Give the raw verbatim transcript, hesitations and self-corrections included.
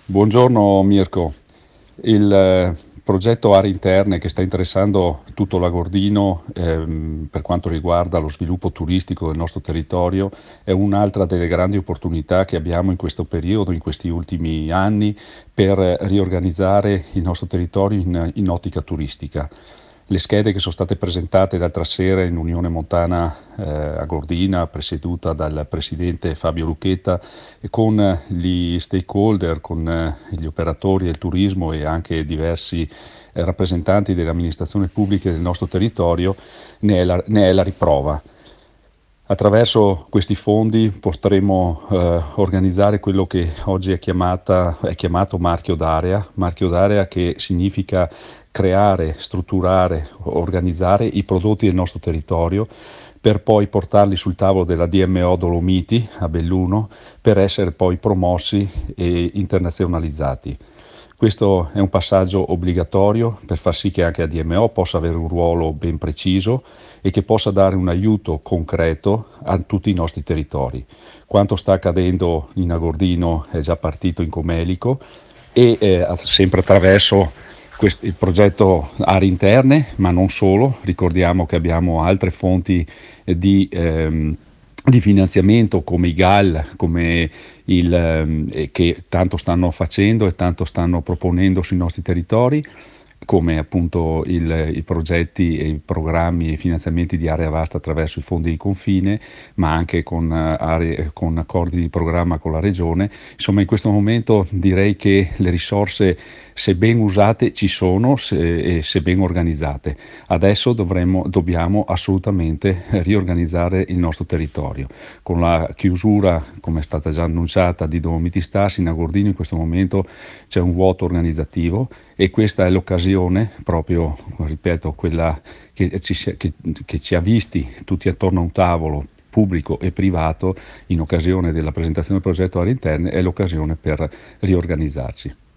Buongiorno Mirko, il eh, progetto Aree Interne che sta interessando tutto l'Agordino ehm, per quanto riguarda lo sviluppo turistico del nostro territorio è un'altra delle grandi opportunità che abbiamo in questo periodo, in questi ultimi anni, per riorganizzare il nostro territorio in, in ottica turistica. Le schede che sono state presentate l'altra sera in Unione Montana eh, Agordina, presieduta dal presidente Fabio Lucchetta, e con gli stakeholder, con eh, gli operatori del turismo e anche diversi eh, rappresentanti delle amministrazioni pubbliche del nostro territorio, ne è la, ne è la riprova. Attraverso questi fondi potremo eh, organizzare quello che oggi è, chiamata, è chiamato marchio d'area, marchio d'area che significa creare, strutturare, organizzare i prodotti del nostro territorio per poi portarli sul tavolo della D M O Dolomiti a Belluno per essere poi promossi e internazionalizzati. Questo è un passaggio obbligatorio per far sì che anche la D M O possa avere un ruolo ben preciso e che possa dare un aiuto concreto a tutti i nostri territori. Quanto sta accadendo in Agordino è già partito in Comelico e eh, sempre attraverso quest- il progetto Aree Interne, ma non solo, ricordiamo che abbiamo altre fonti eh, di, ehm, di finanziamento come i G A L, come il, ehm, che tanto stanno facendo e tanto stanno proponendo sui nostri territori, come appunto il, i progetti e i programmi e i finanziamenti di area vasta attraverso i fondi di confine, ma anche con, eh, aree, con accordi di programma con la regione. Insomma, in questo momento direi che le risorse, se ben usate, ci sono se, e se ben organizzate. Adesso dovremmo, dobbiamo assolutamente riorganizzare il nostro territorio. Con la chiusura, come è stata già annunciata, di Dolomiti Stars in Agordino, in questo momento c'è un vuoto organizzativo e questa è l'occasione, proprio, ripeto, quella che ci, che, che ci ha visti tutti attorno a un tavolo pubblico e privato in occasione della presentazione del progetto Aree Interne, è l'occasione per riorganizzarci.